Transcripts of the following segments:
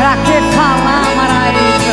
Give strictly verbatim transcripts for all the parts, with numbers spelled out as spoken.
Pra que falar, Maraísa?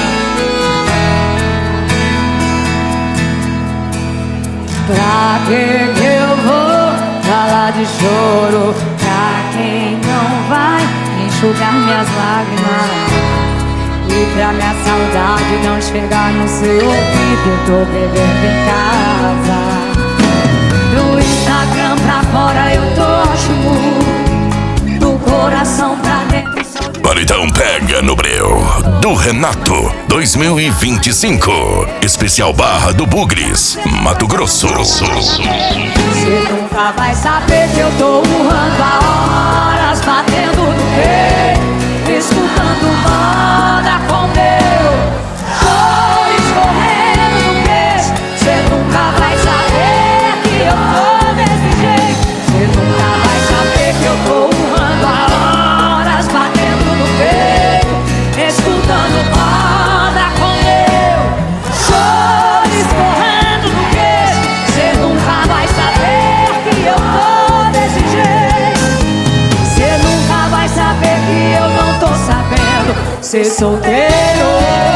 Pra que que eu vou falar de choro? Pra quem não vai enxugar minhas lágrimas? E pra minha saudade não chegar no seu ouvido, eu tô bebendo em casa. Do Instagram pra fora eu tô ótimo, do coração pra dentro sou de... Paredão Pega no Breu, do Renato, dois mil e vinte e cinco. Especial Barra do Bugres, Mato Grosso. Você nunca vai saber que eu tô urrando há horas, batendo no peito, escutando moda com meu choro escorrendo no queixo. Você nunca vai saber que eu tô desse jeito. Você nunca vai saber que eu tô urrando há horas, batendo no peito, escutando moda com meu choro escorrendo no queixo. Você nunca vai saber que eu tô desse jeito. Você nunca vai saber que eu não tô sabendo ser solteiro.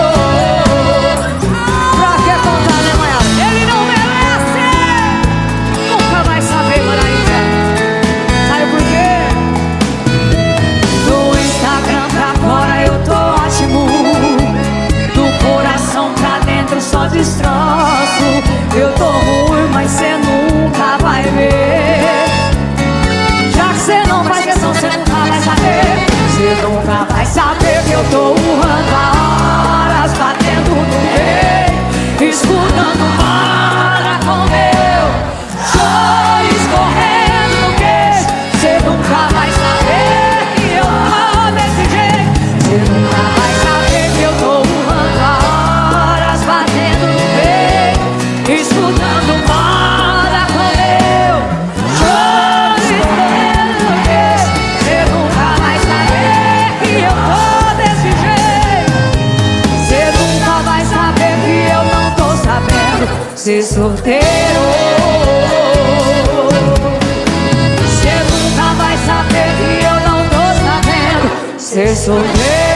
Pra que contar, né, Maiara? Ele não merece. Nunca vai saber, Maraísa. Sabe por quê? Do Instagram pra fora eu tô ótimo, do coração pra dentro só destroço. Eu tô ruim, mas cê nunca vai ver. Já que cê não faz questão, cê nunca vai saber. Cê nunca vai saber que eu tô urrando há horas, batendo no peito, escutando moda com meu choro escorrendo no queixo. Cê nunca vai saber que eu tô desse jeito. Cê nunca vai saber que eu tô urrando há horas, batendo no peito, escutando moda com meu choro escorrendo no queixo. Cê nunca vai saber que eu tô desse jeito. Cê nunca vai saber que eu não tô sabendo ser solteiro. Cê nunca vai saber que eu não tô sabendo ser solteiro.